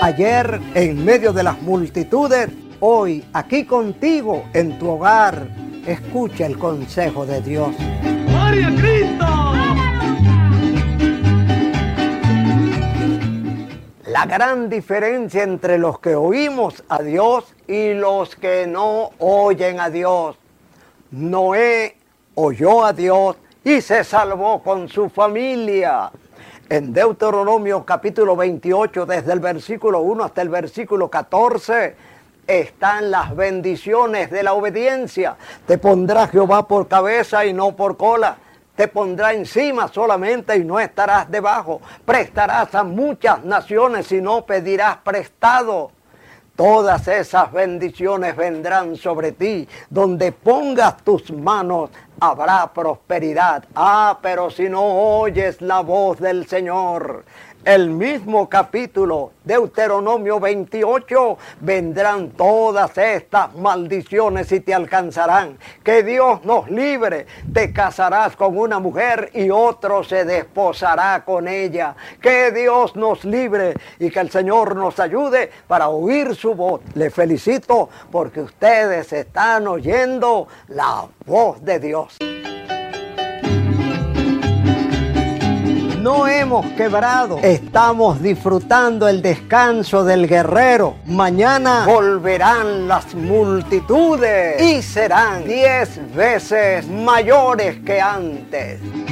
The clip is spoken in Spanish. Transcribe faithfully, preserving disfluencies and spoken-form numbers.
ayer en medio de las multitudes, hoy aquí contigo en tu hogar. Escucha el consejo de Dios. ¡Gloria a Cristo! La gran diferencia entre los que oímos a Dios y los que no oyen a Dios. Noé oyó a Dios y se salvó con su familia. En Deuteronomio capítulo veintiocho, desde el versículo uno hasta el versículo catorce, están las bendiciones de la obediencia. Te pondrá Jehová por cabeza y no por cola. Te pondrá encima solamente y no estarás debajo. Prestarás a muchas naciones y no pedirás prestado. Todas esas bendiciones vendrán sobre ti. Donde pongas tus manos habrá prosperidad. Ah, pero si no oyes la voz del Señor. El mismo capítulo, Deuteronomio veintiocho, vendrán todas estas maldiciones y te alcanzarán. Que Dios nos libre. Te casarás con una mujer y otro se desposará con ella. Que Dios nos libre y que el Señor nos ayude para oír su voz. Les felicito porque ustedes están oyendo la voz de Dios. No hemos quebrado, estamos disfrutando el descanso del guerrero. Mañana volverán las multitudes y serán diez veces mayores que antes.